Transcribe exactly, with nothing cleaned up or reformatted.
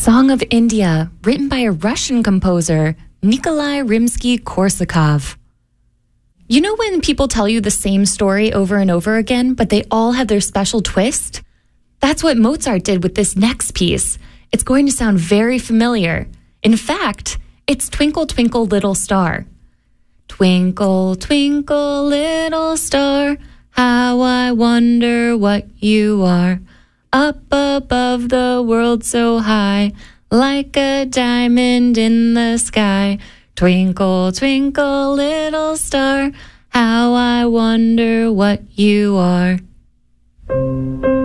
Song of India, written by a Russian composer, Nikolai Rimsky-Korsakov. You know when people tell you the same story over and over again, but they all have their special twist? That's what Mozart did with this next piece. It's going to sound very familiar. In fact, it's Twinkle, Twinkle, Little Star. Twinkle, twinkle, little star, how I wonder what you are. Up above the world so high, like a diamond in the sky. Twinkle, twinkle, little star, how I wonder what you are.